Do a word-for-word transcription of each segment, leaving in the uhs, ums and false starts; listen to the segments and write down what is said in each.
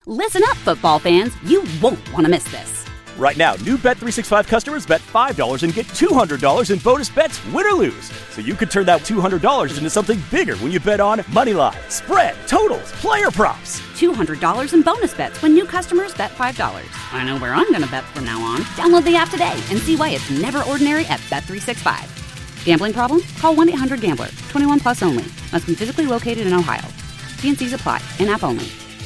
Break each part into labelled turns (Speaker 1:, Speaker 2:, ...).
Speaker 1: Listen up, football fans. You won't want to miss this.
Speaker 2: Right now, new Bet three sixty-five customers bet five dollars and get two hundred dollars in bonus bets, win or lose. So you could turn that two hundred dollars into something bigger when you bet on moneyline, spread, totals, player props.
Speaker 1: two hundred dollars in bonus bets when new customers bet five dollars. I know where I'm going to bet from now on. Download the app today and see why it's never ordinary at Bet three sixty-five. Gambling problem? Call one eight hundred gambler. twenty-one plus only. Must be physically located in Ohio. T and C's apply. In-app only.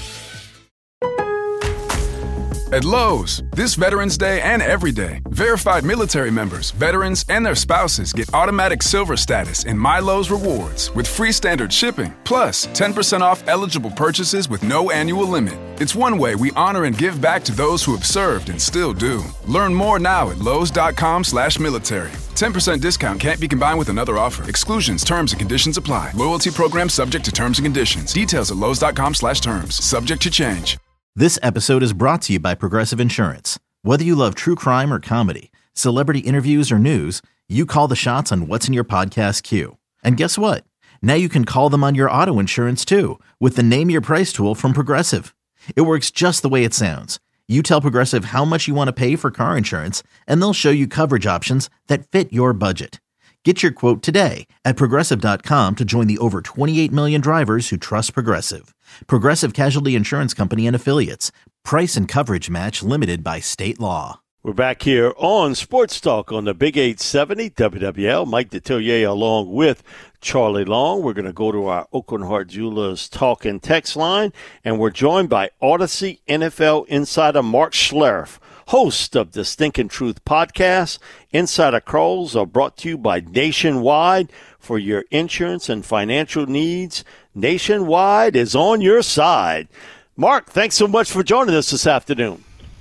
Speaker 3: At Lowe's, this Veterans Day and every day, verified military members, veterans, and their spouses get automatic silver status in My Lowe's Rewards with free standard shipping, plus ten percent off eligible purchases with no annual limit. It's one way we honor and give back to those who have served and still do. Learn more now at lowes.com slash military. ten percent discount can't be combined with another offer. Exclusions, terms, and conditions apply. Loyalty program subject to terms and conditions. Details at lowes.com slash terms. Subject to change.
Speaker 4: This episode is brought to you by Progressive Insurance. Whether you love true crime or comedy, celebrity interviews or news, you call the shots on what's in your podcast queue. And guess what? Now you can call them on your auto insurance too with the Name Your Price tool from Progressive. It works just the way it sounds. You tell Progressive how much you want to pay for car insurance, and they'll show you coverage options that fit your budget. Get your quote today at Progressive dot com to join the over twenty-eight million drivers who trust Progressive. Progressive Casualty Insurance Company and Affiliates. Price and coverage match limited by state law.
Speaker 5: We're back here on Sports Talk on the Big eight seventy W W L. Mike Detillier along with Charlie Long. We're going to go to our Aucoin Hart Jewelers talk and text line, and we're joined by Odyssey N F L insider Mark Schlereth, host of the Stinkin' Truth podcast. Insider calls are brought to you by Nationwide. For your insurance and financial needs, Nationwide is on your side. Mark, thanks so much for joining us this afternoon.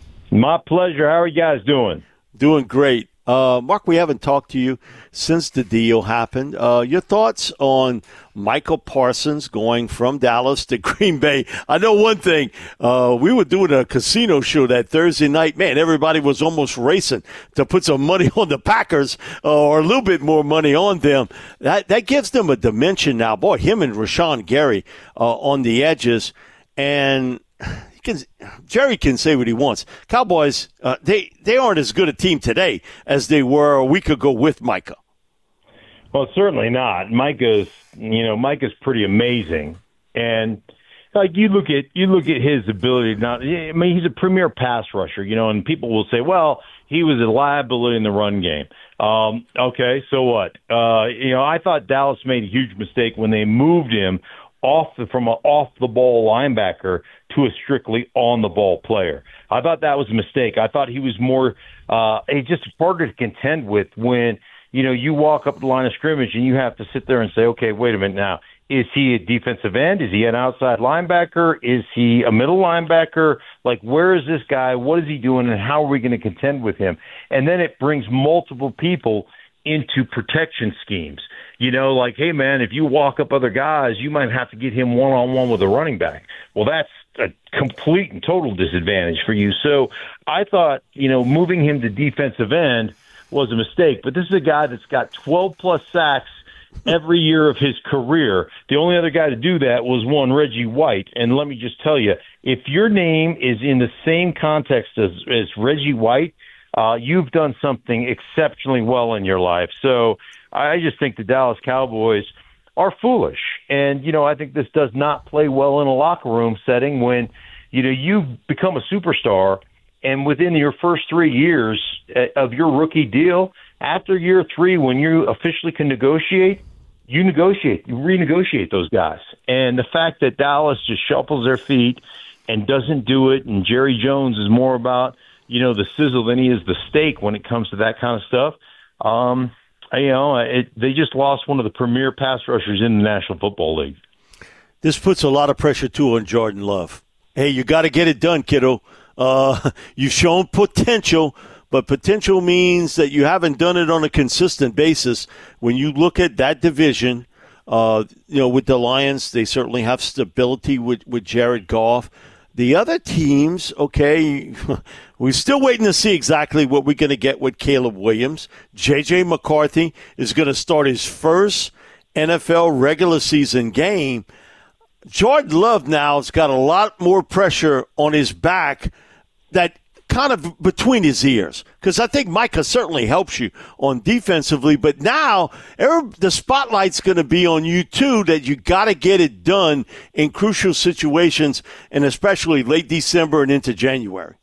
Speaker 6: My pleasure. How are you guys doing?
Speaker 5: Doing great. Uh, Mark, we haven't talked to you since the deal happened. Uh, your thoughts on Michael Parsons going from Dallas to Green Bay? I know one thing. Uh, we were doing a casino show that Thursday night. Man, everybody was almost racing to put some money on the Packers uh, or a little bit more money on them. That that gives them a dimension now. Boy, him and Rashawn Gary uh, on the edges. And Can, Jerry can say what he wants. Cowboys, uh, they, they aren't as good a team today as they were a week ago with Micah.
Speaker 6: Well, certainly not. Micah's, you know, Micah's pretty amazing, and like you look at you look at his ability. Not, I mean, he's a premier pass rusher, you know, and people will say, well, he was a liability in the run game. Um, okay, so what? Uh, you know, I thought Dallas made a huge mistake when they moved him off the, from an off-the-ball linebacker to a strictly on-the-ball player. I thought that was a mistake. I thought he was more uh, – he's just harder to contend with when, you know, you walk up the line of scrimmage and you have to sit there and say, okay, wait a minute now. Is he a defensive end? Is he an outside linebacker? Is he a middle linebacker? Like, where is this guy? What is he doing, and how are we going to contend with him? And then it brings multiple people into protection schemes. You know, like, hey, man, if you walk up other guys, you might have to get him one-on-one with a running back. Well, that's a complete and total disadvantage for you. So I thought, you know, moving him to defensive end was a mistake. But this is a guy that's got twelve-plus sacks every year of his career. The only other guy to do that was one, Reggie White. And let me just tell you, if your name is in the same context as, as Reggie White, uh, you've done something exceptionally well in your life. So I just think the Dallas Cowboys are foolish. And, you know, I think this does not play well in a locker room setting when, you know, you become a superstar and within your first three years of your rookie deal, after year three, when you officially can negotiate, you negotiate, you renegotiate those guys. And the fact that Dallas just shuffles their feet and doesn't do it, and Jerry Jones is more about, you know, the sizzle than he is the steak when it comes to that kind of stuff. Um, you know, it, they just lost one of the premier pass rushers in the National Football League.
Speaker 5: This puts a lot of pressure, too, on Jordan Love. Hey, you got to get it done, kiddo. Uh, you've shown potential, but potential means that you haven't done it on a consistent basis. When you look at that division, uh, you know, with the Lions, they certainly have stability with, with Jared Goff. The other teams, okay, we're still waiting to see exactly what we're going to get with Caleb Williams. J J. McCarthy is going to start his first N F L regular season game. Jordan Love now has got a lot more pressure on his back that kind of between his ears, because I think Micah certainly helps you on defensively, but now the spotlight's going to be on you too, that you got to get it done in crucial situations, and especially late December and into January.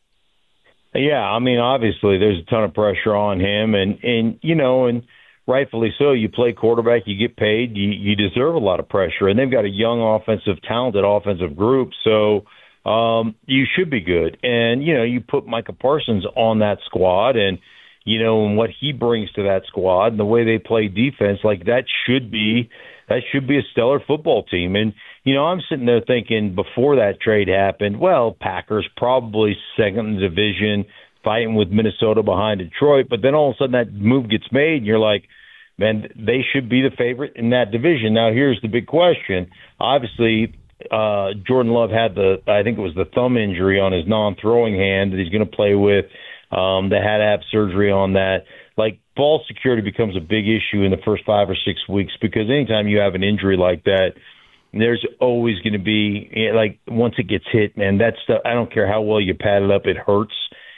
Speaker 6: Yeah, I mean, obviously there's a ton of pressure on him, and, and you know, and rightfully so. You play quarterback, you get paid, you, you deserve a lot of pressure, and they've got a young offensive, talented offensive group, so Um, you should be good. And, you know, you put Micah Parsons on that squad and, you know, and what he brings to that squad and the way they play defense, like that should be, that should be a stellar football team. And, you know, I'm sitting there thinking before that trade happened, well, Packers probably second in the division, fighting with Minnesota behind Detroit. But then all of a sudden that move gets made and you're like, man, they should be the favorite in that division. Now, here's the big question. Obviously, Uh, Jordan Love had the, I think it was the thumb injury on his non-throwing hand that he's going to play with. Um, they had to have surgery on that. Like, ball security becomes a big issue in the first five or six weeks because anytime you have an injury like that, there's always going to be, like, once it gets hit, man, that stuff, I don't care how well you pad it up, it hurts.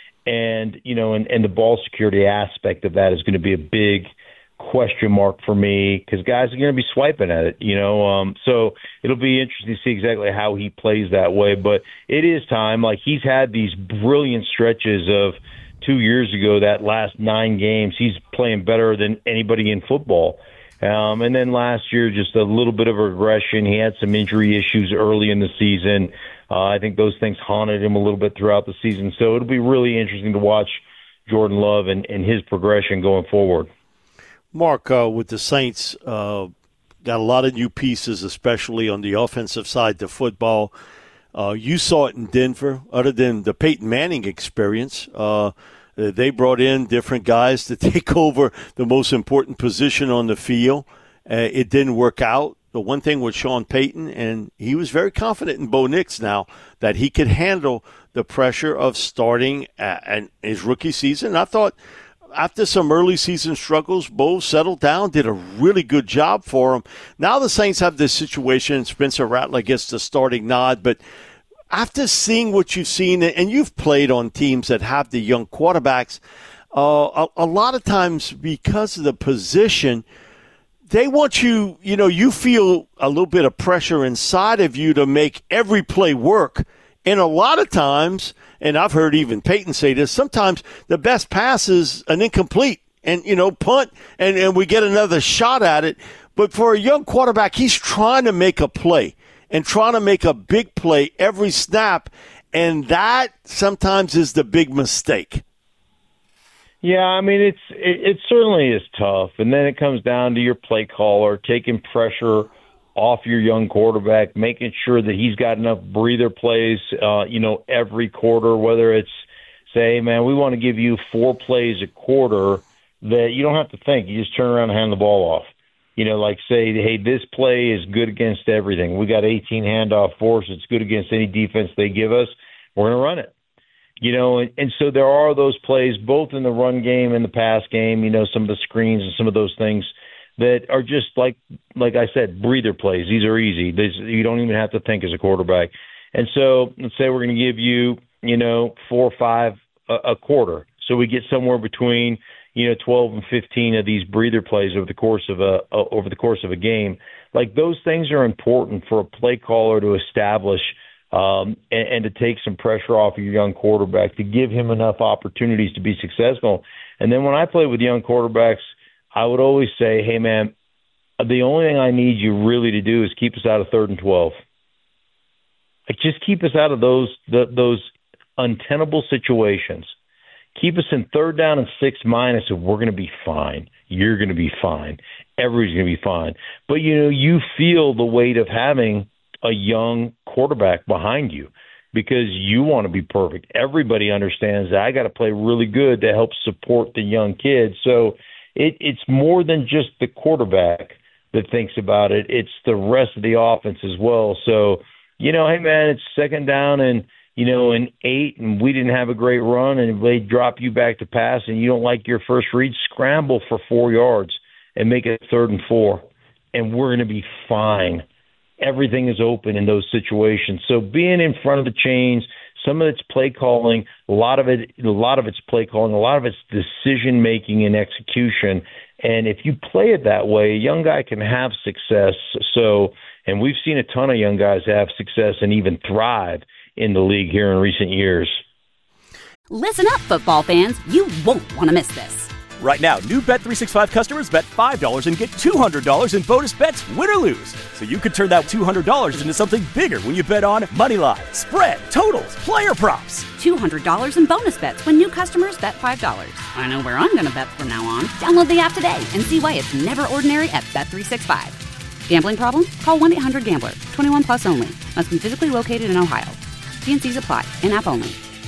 Speaker 6: And, you know, and, and the ball security aspect of that is going to be a big question mark for me because guys are going to be swiping at it, you know. Um, so it'll be interesting to see exactly how he plays that way. But it is time. Like, he's had these brilliant stretches of two years ago, that last nine games, he's playing better than anybody in football. Um, and then last year, just a little bit of a regression. He had some injury issues early in the season. Uh, I think those things haunted him a little bit throughout the season. So it'll be really interesting to watch Jordan Love and, and his progression going forward.
Speaker 5: Mark, uh, with the Saints, uh, got a lot of new pieces, especially on the offensive side of football. Uh, you saw it in Denver. Other than the Peyton Manning experience, uh, they brought in different guys to take over the most important position on the field. Uh, it didn't work out. The one thing with Sean Payton, and he was very confident in Bo Nix now, that he could handle the pressure of starting at, at his rookie season. I thought after some early season struggles, Bo settled down, did a really good job for him. Now the Saints have this situation. Spencer Rattler gets the starting nod, but after seeing what you've seen, and you've played on teams that have the young quarterbacks, uh, a, a lot of times because of the position, they want you, you know, you feel a little bit of pressure inside of you to make every play work. And a lot of times, and I've heard even Peyton say this, sometimes the best pass is an incomplete and, you know, punt, and, and we get another shot at it. But for a young quarterback, he's trying to make a play and trying to make a big play every snap, and that sometimes is the big mistake.
Speaker 6: Yeah, I mean, it's it, it certainly is tough. And then it comes down to your play caller taking pressure off your young quarterback, making sure that he's got enough breather plays, uh, you know, every quarter, whether it's, say, man, we want to give you four plays a quarter that you don't have to think. You just turn around and hand the ball off. You know, like say, hey, this play is good against everything. We got eighteen handoff force. It's good against any defense they give us. We're going to run it. You know, and, and so there are those plays both in the run game and the pass game, you know, some of the screens and some of those things that are just like, like I said, breather plays. These are easy. These, you don't even have to think as a quarterback. And so let's say we're going to give you, you know, four or five a, a quarter. So we get somewhere between, you know, twelve and fifteen of these breather plays over the course of a, uh, over the course of a game. Like those things are important for a play caller to establish um, and, and to take some pressure off of your young quarterback, to give him enough opportunities to be successful. And then when I play with young quarterbacks, I would always say, hey, man, the only thing I need you really to do is keep us out of third and twelve. Like, just keep us out of those the, those untenable situations. Keep us in third down and six minus, and we're going to be fine. You're going to be fine. Everybody's going to be fine. But, you know, you feel the weight of having a young quarterback behind you because you want to be perfect. Everybody understands that I got to play really good to help support the young kids. So it, it's more than just the quarterback that thinks about it. It's the rest of the offense as well. So, you know, hey, man, it's second down and, you know, an eight, and we didn't have a great run, and they drop you back to pass, and you don't like your first read, scramble for four yards and make it third and four, and we're going to be fine. everything is open in those situations. So being in front of the chains, some of it's play calling, a lot of it, a lot of it's play calling, a lot of it's decision making and execution. And if you play it that way, a young guy can have success. So, and we've seen a ton of young guys have success and even thrive in the league here in recent years.
Speaker 1: Listen up, football fans. You won't want to miss this.
Speaker 2: Right now, new Bet three sixty-five customers bet five dollars and get two hundred dollars in bonus bets, win or lose. So you could turn that two hundred dollars into something bigger when you bet on money line, spread, totals, player props.
Speaker 1: two hundred dollars in bonus bets when new customers bet five dollars. I know where I'm going to bet from now on. Download the app today and see why it's never ordinary at Bet three sixty-five. Gambling problem? Call one eight hundred gambler. twenty-one plus only. Must be physically located in Ohio. T and C's apply. In-app only.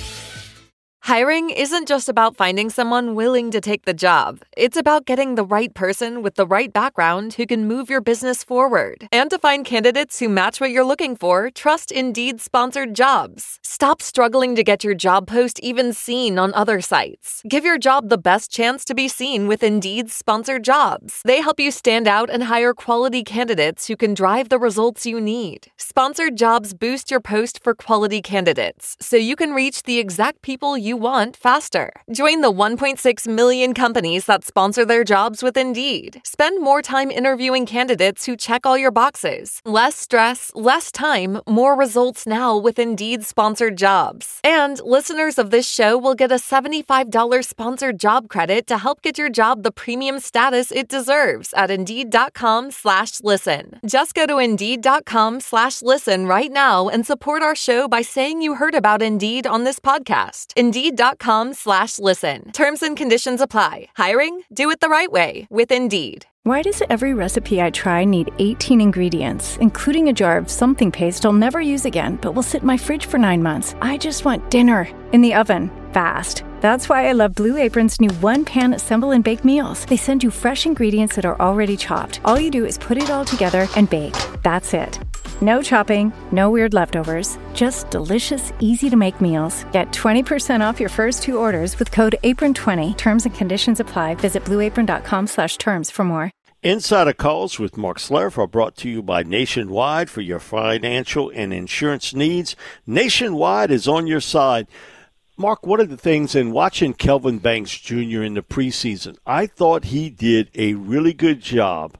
Speaker 7: Hiring isn't just about finding someone willing to take the job. It's about getting the right person with the right background who can move your business forward. And to find candidates who match what you're looking for, trust Indeed sponsored jobs. Stop struggling to get your job post even seen on other sites. Give your job the best chance to be seen with Indeed sponsored jobs. They help you stand out and hire quality candidates who can drive the results you need. Sponsored jobs boost your post for quality candidates, so you can reach the exact people you want faster. Join the one point six million companies that sponsor their jobs with Indeed. Spend more time interviewing candidates who check all your boxes. Less stress, less time, more results now with Indeed sponsored jobs. And listeners of this show will get a seventy-five dollars sponsored job credit to help get your job the premium status it deserves at Indeed.com slash listen. Just go to Indeed.com slash listen right now and support our show by saying you heard about Indeed on this podcast. Indeed.com slash listen. Terms and conditions apply. Hiring? Do it the right way with Indeed.
Speaker 8: Why does every recipe I try need eighteen ingredients, including a jar of something paste I'll never use again, but will sit in my fridge for nine months? I just want dinner in the oven, fast. That's why I love Blue Apron's new one-pan assemble and bake meals. They send you fresh ingredients that are already chopped. All you do is put it all together and bake. That's it. No chopping, no weird leftovers, just delicious, easy-to-make meals. Get twenty percent off your first two orders with code apron twenty. Terms and conditions apply. Visit blueapron.com slash terms for more.
Speaker 5: Insider Calls with Mark Schlereth are brought to you by Nationwide for your financial and insurance needs. Nationwide is on your side. Mark, one of the things in watching Kelvin Banks Junior in the preseason, I thought he did a really good job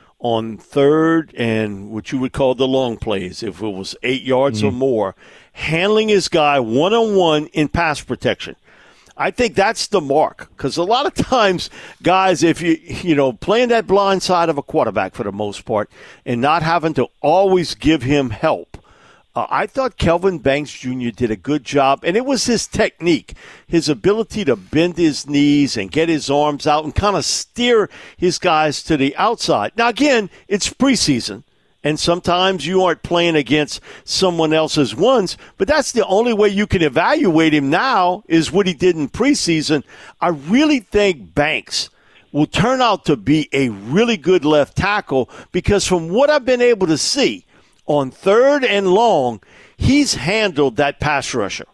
Speaker 5: on third and what you would call the long plays, if it was eight yards mm-hmm. or more, handling his guy one-on-one in pass protection. I think that's the mark, because a lot of times, guys, if you, you know, playing that blind side of a quarterback for the most part and not having to always give him help, Uh, I thought Kelvin Banks Junior did a good job, and it was his technique, his ability to bend his knees and get his arms out and kind of steer his guys to the outside. Now, again, it's preseason, and sometimes you aren't playing against someone else's ones, but that's the only way you can evaluate him now is what he did in preseason. I really think Banks will turn out to be a really good left tackle because from what I've been able to see, on third and long, he's handled that pass rusher.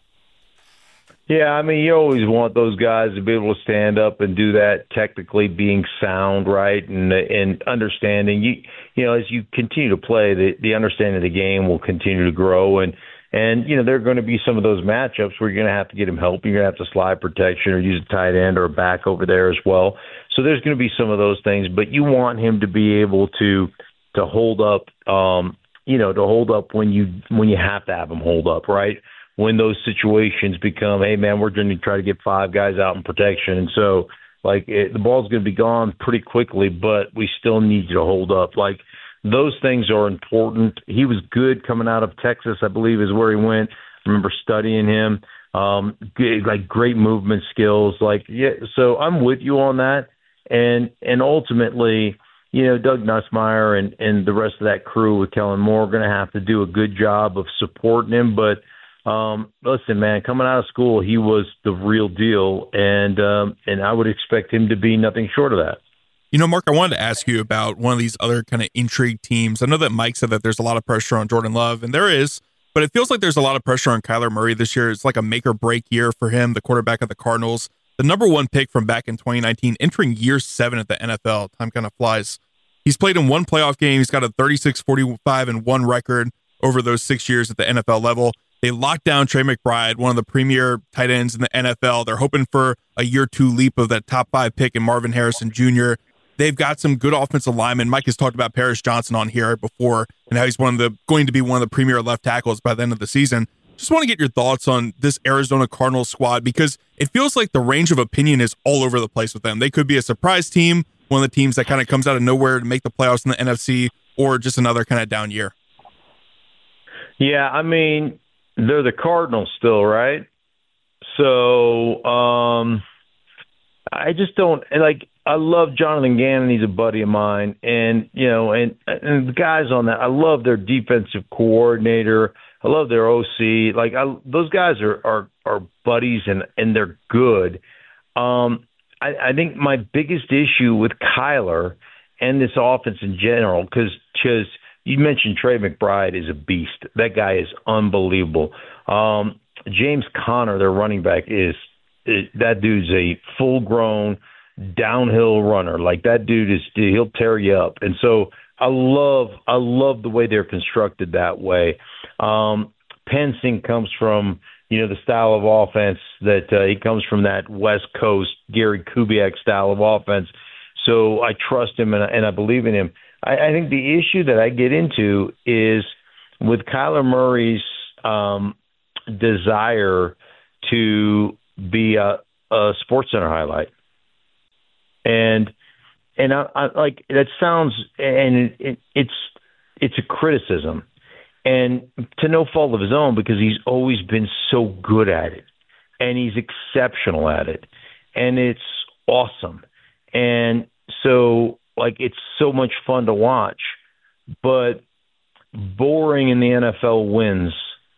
Speaker 6: Yeah, I mean, you always want those guys to be able to stand up and do that, technically being sound, right, and and understanding. You you know, as you continue to play, the, the understanding of the game will continue to grow. And, and you know, there are going to be some of those matchups where you're going to have to get him help. You're going to have to slide protection or use a tight end or a back over there as well. So there's going to be some of those things. But you want him to be able to to hold up um you know, to hold up when you when you have to have them hold up, right? When those situations become, hey, man, we're going to try to get five guys out in protection. And so, like, it, the ball's going to be gone pretty quickly, but we still need you to hold up. Like, those things are important. He was good coming out of Texas, I believe, is where he went. I remember studying him. Um, good, like, great movement skills. Like, yeah, so I'm with you on that. And and ultimately, you know, Doug Nussmeier and, and the rest of that crew with Kellen Moore are going to have to do a good job of supporting him. But um, listen, man, coming out of school, he was the real deal, and um, and I would expect him to be nothing short of that.
Speaker 9: You know, Mark, I wanted to ask you about one of these other kind of intrigue teams. I know that Mike said that there's a lot of pressure on Jordan Love, and there is, but it feels like there's a lot of pressure on Kyler Murray this year. It's like a make or break year for him, the quarterback of the Cardinals. The number one pick from back in twenty nineteen, entering year seven at the N F L. Time kind of flies. He's played in one playoff game. He's got a thirty-six, forty-five, and one record over those six years at the N F L level. They locked down Trey McBride, one of the premier tight ends in the N F L. They're hoping for a year two leap of that top five pick in Marvin Harrison Junior They've got some good offensive linemen. Mike has talked about Paris Johnson on here before and how he's one of the going to be one of the premier left tackles by the end of the season. Just want to get your thoughts on this Arizona Cardinals squad, because it feels like the range of opinion is all over the place with them. They could be a surprise team, one of the teams that kind of comes out of nowhere to make the playoffs in the N F C, or just another kind of down year.
Speaker 6: Yeah, I mean, they're the Cardinals still, right? So um, I just don't like. I love Jonathan Gannon. He's a buddy of mine, and you know, and and the guys on that. I love their defensive coordinator. I love their O C. Like I, those guys are, are are buddies, and and they're good. Um, I, I think my biggest issue with Kyler and this offense in general, because because you mentioned Trey McBride is a beast. That guy is unbelievable. Um, James Conner, their running back, is, is that dude's a full-grown downhill runner. Like that dude is, he'll tear you up. And so I love, I love the way they're constructed that way. Um, Pensing comes from, you know, the style of offense that uh, he comes from that West Coast Gary Kubiak style of offense. So I trust him and I, and I believe in him. I, I think the issue that I get into is with Kyler Murray's um, desire to be a, a SportsCenter highlight. And and I, I like that sounds and it, it, it's it's a criticism, and to no fault of his own, because he's always been so good at it, and he's exceptional at it, and it's awesome, and so like it's so much fun to watch, but boring in the N F L wins,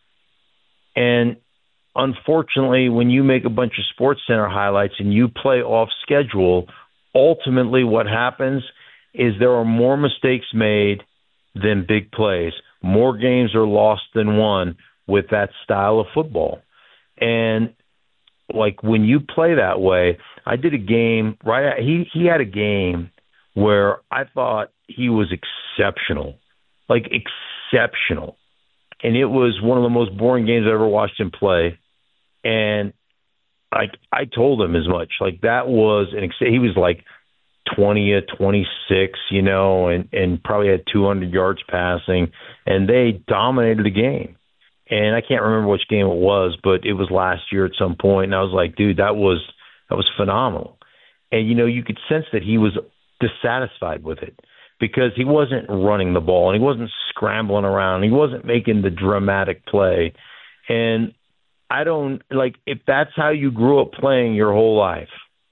Speaker 6: and unfortunately, when you make a bunch of SportsCenter highlights and you play off schedule, ultimately what happens is there are more mistakes made than big plays. More games are lost than won with that style of football. And like when you play that way, I did a game right at, he he had a game where I thought he was exceptional. Like exceptional. And it was one of the most boring games I ever watched him play. And like I told him as much. Like that was an ex- he was like twenty of twenty-six, you know, and and probably had two hundred yards passing, and they dominated the game. And I can't remember which game it was, but it was last year at some point, and I was like, dude, that was that was phenomenal. And you know, you could sense that he was dissatisfied with it because he wasn't running the ball and he wasn't scrambling around, he wasn't making the dramatic play. And I don't like if that's how you grew up playing your whole life,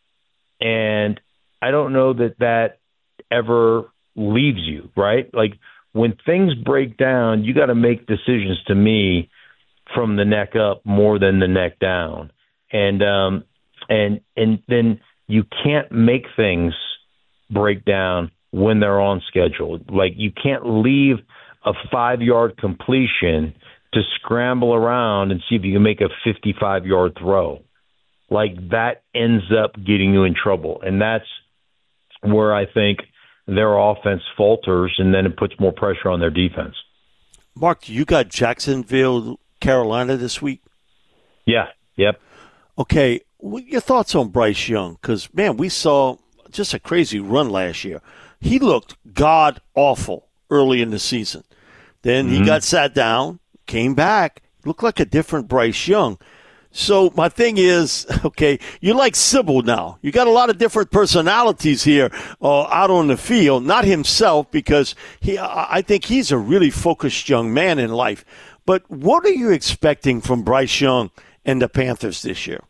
Speaker 6: and I don't know that that ever leaves you, right? Like when things break down, you got to make decisions, to me, from the neck up more than the neck down, and um, and and then you can't make things break down when they're on schedule. Like you can't leave a five-yard completion to scramble around and see if you can make a fifty-five-yard throw. Like that ends up getting you in trouble. And that's where I think their offense falters, and then it puts more pressure on their defense.
Speaker 5: Mark, you got Jacksonville, Carolina this week?
Speaker 6: Yeah, yep.
Speaker 5: Okay, what are your thoughts on Bryce Young? Because, man, we saw just a crazy run last year. He looked god-awful early in the season. Then mm-hmm. he got sat down, came back, looked like a different Bryce Young. So my thing is, okay, you're like Sybil now. You got a lot of different personalities here uh, out on the field. Not himself, because he, I think he's a really focused young man in life. But what are you expecting from Bryce Young and the Panthers this year?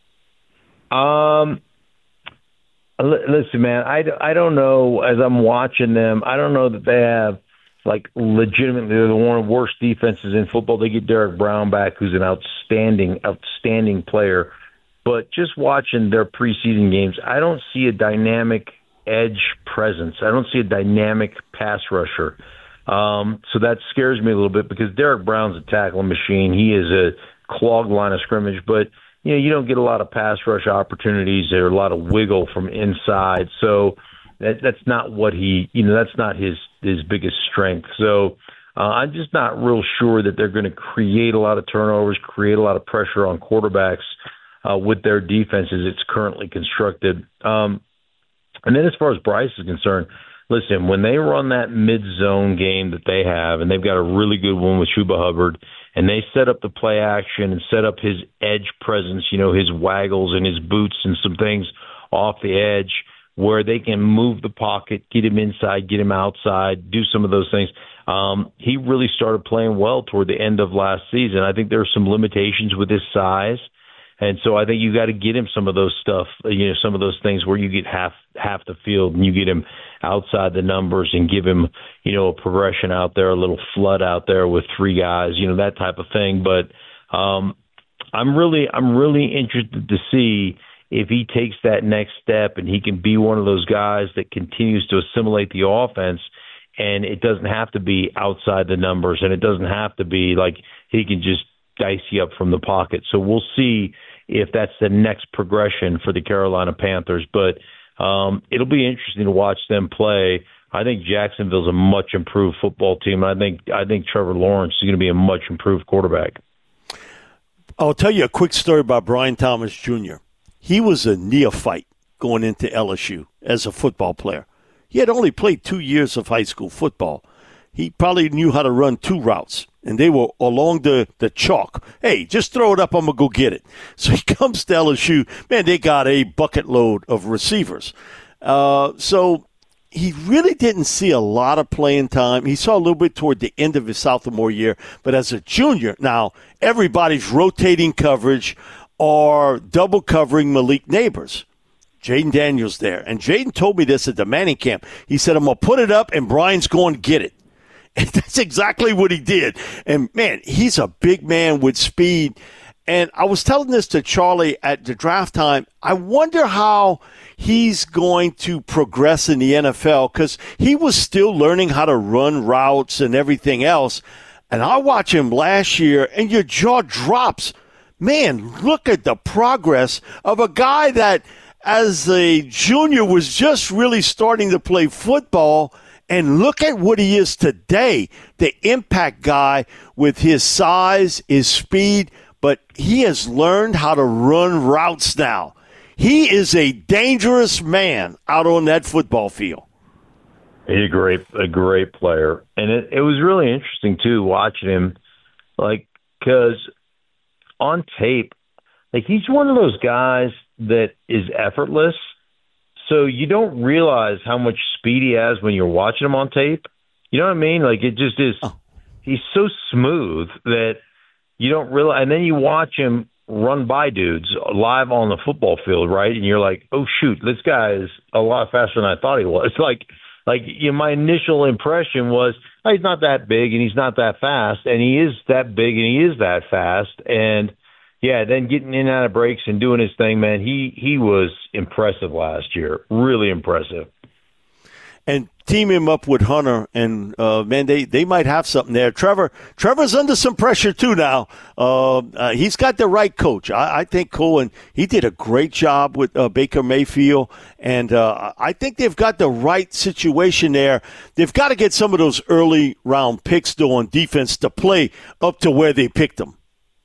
Speaker 6: Um, listen, man, I, I don't know. As I'm watching them, I don't know that they have, like, legitimately, they're the one of the worst defenses in football. They get Derek Brown back, who's an outstanding, outstanding player. But just watching their preseason games, I don't see a dynamic edge presence. I don't see a dynamic pass rusher. Um, so that scares me a little bit, because Derek Brown's a tackling machine. He is a clogged line of scrimmage, but you know, you don't get a lot of pass rush opportunities. There's a lot of wiggle from inside. So That, that's not what he, you know, that's not his, his biggest strength. So uh, I'm just not real sure that they're going to create a lot of turnovers, create a lot of pressure on quarterbacks uh, with their defense as it's currently constructed. Um, and then as far as Bryce is concerned, listen, when they run that mid-zone game that they have, and they've got a really good one with Chuba Hubbard, and they set up the play action and set up his edge presence, you know, his waggles and his boots and some things off the edge where they can move the pocket, get him inside, get him outside, do some of those things. Um, he really started playing well toward the end of last season. I think there are some limitations with his size. And so I think you got to get him some of those stuff, you know, some of those things where you get half half the field and you get him outside the numbers and give him, you know, a progression out there, a little flood out there with three guys, you know, that type of thing. But um, I'm really I'm really interested to see if he takes that next step and he can be one of those guys that continues to assimilate the offense. And it doesn't have to be outside the numbers, and it doesn't have to be like he can just dice you up from the pocket. So we'll see if that's the next progression for the Carolina Panthers. But um, it'll be interesting to watch them play. I think Jacksonville's a much improved football team. I think I think Trevor Lawrence is going to be a much improved quarterback.
Speaker 5: I'll tell you a quick story about Brian Thomas Junior He was a neophyte going into L S U as a football player. He had only played two years of high school football. He probably knew how to run two routes, and they were along the, the chalk. Hey, just throw it up, I'm going to go get it. So he comes to L S U. Man, they got a bucket load of receivers. Uh, so he really didn't see a lot of playing time. He saw a little bit toward the end of his sophomore year. But as a junior, now everybody's rotating coverage or double covering Malik Neighbors. Jaden Daniels there. And Jaden told me this at the Manning camp. He said, I'm going to put it up, and Brian's going to get it. And that's exactly what he did. And, man, he's a big man with speed. And I was telling this to Charlie at the draft time. I wonder how he's going to progress in the N F L because he was still learning how to run routes and everything else. And I watch him last year, and your jaw drops. Man, look at the progress of a guy that – as a junior was just really starting to play football, and look at what he is today, the impact guy with his size, his speed, but he has learned how to run routes now. He is a dangerous man out on that football field.
Speaker 6: He's a great, a great player. And it, it was really interesting, too, watching him, like, because on tape, like, he's one of those guys that is effortless, so you don't realize how much speed he has when you're watching him on tape. You know what I mean? Like, it just is. Oh. He's so smooth that you don't realize. And then you watch him run by dudes live on the football field, right? And you're like, oh shoot, this guy is a lot faster than I thought he was. Like, like you know, my initial impression was, oh, he's not that big and he's not that fast, and he is that big and he is that fast, and. Yeah, then getting in and out of breaks and doing his thing, man, he he was impressive last year. Really impressive.
Speaker 5: And team him up with Hunter, and, uh, man, they, they might have something there. Trevor Trevor's under some pressure, too, now. Uh, uh, he's got the right coach. I, I think Cohen, he did a great job with uh, Baker Mayfield, and uh, I think they've got the right situation there. They've got to get some of those early-round picks, though, on defense to play up to where they picked them.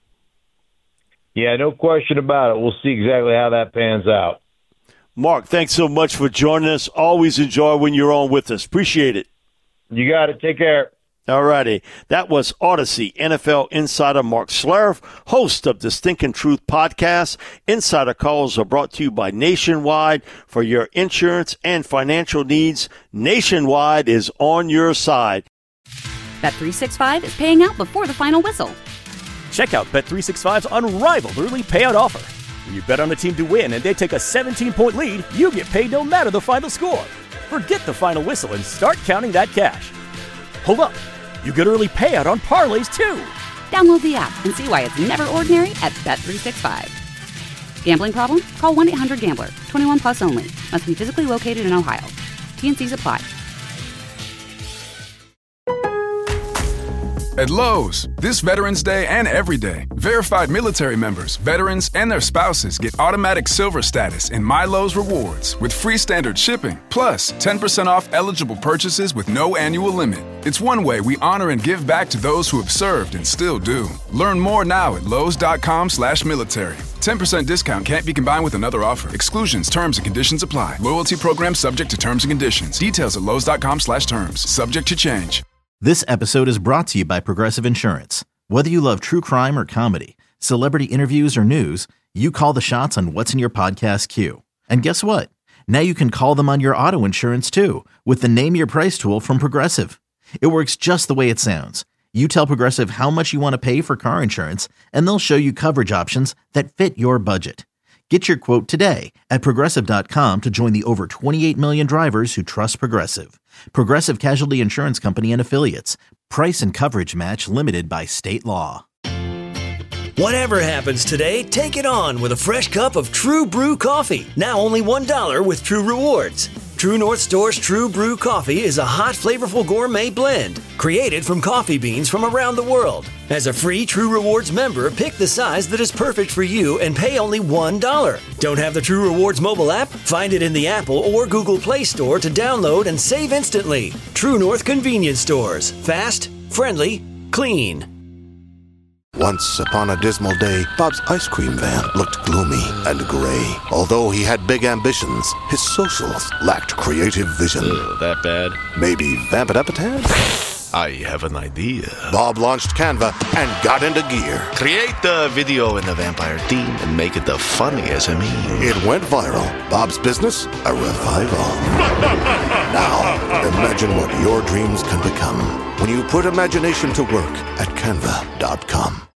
Speaker 6: Yeah, no question about it. We'll see exactly how that pans out.
Speaker 5: Mark, thanks so much for joining us. Always enjoy when you're on with us. Appreciate it.
Speaker 6: You got it. Take care.
Speaker 5: All righty. That was Odyssey N F L insider Mark Schlereth, host of the Stinkin' Truth podcast. Insider calls are brought to you by Nationwide. For your insurance and financial needs, Nationwide is on your side.
Speaker 1: Bet three sixty-five is paying out before the final whistle.
Speaker 2: Check out Bet three sixty-five's unrivaled early payout offer. When you bet on a team to win and they take a seventeen-point lead, you get paid no matter the final score. Forget the final whistle and start counting that cash. Hold up. You get early payout on parlays, too.
Speaker 1: Download the app and see why it's never ordinary at Bet three sixty-five. Gambling problem? Call one eight hundred gambler. twenty-one plus only. Must be physically located in Ohio. T and C's apply.
Speaker 3: At Lowe's, this Veterans Day and every day, verified military members, veterans, and their spouses get automatic silver status in My Lowe's Rewards with free standard shipping, plus ten percent off eligible purchases with no annual limit. It's one way we honor and give back to those who have served and still do. Learn more now at lowes.com slash military. ten percent discount can't be combined with another offer. Exclusions, terms, and conditions apply. Loyalty program subject to terms and conditions. Details at lowes.com slash terms. Subject to change.
Speaker 4: This episode is brought to you by Progressive Insurance. Whether you love true crime or comedy, celebrity interviews or news, you call the shots on what's in your podcast queue. And guess what? Now you can call them on your auto insurance too with the Name Your Price tool from Progressive. It works just the way it sounds. You tell Progressive how much you want to pay for car insurance, and they'll show you coverage options that fit your budget. Get your quote today at Progressive dot com to join the over twenty-eight million drivers who trust Progressive. Progressive Casualty Insurance Company and Affiliates. Price and coverage match limited by state law.
Speaker 10: Whatever happens today, take it on with a fresh cup of True Brew coffee. Now only one dollar with True Rewards. True North Store's True Brew coffee is a hot, flavorful gourmet blend created from coffee beans from around the world. As a free True Rewards member, pick the size that is perfect for you and pay only one dollar. Don't have the True Rewards mobile app? Find it in the Apple or Google Play Store to download and save instantly. True North Convenience Stores. Fast, friendly, clean.
Speaker 11: Once upon a dismal day, Bob's ice cream van looked gloomy and gray. Although he had big ambitions, his socials lacked creative vision.
Speaker 12: Ugh, that bad?
Speaker 11: Maybe vamp it up a tad?
Speaker 12: I have an idea.
Speaker 11: Bob launched Canva and got into gear.
Speaker 12: Create the video in the vampire theme and make it the funniest of me.
Speaker 11: It went viral. Bob's business, a revival. Now, imagine what your dreams can become when you put imagination to work at canva dot com.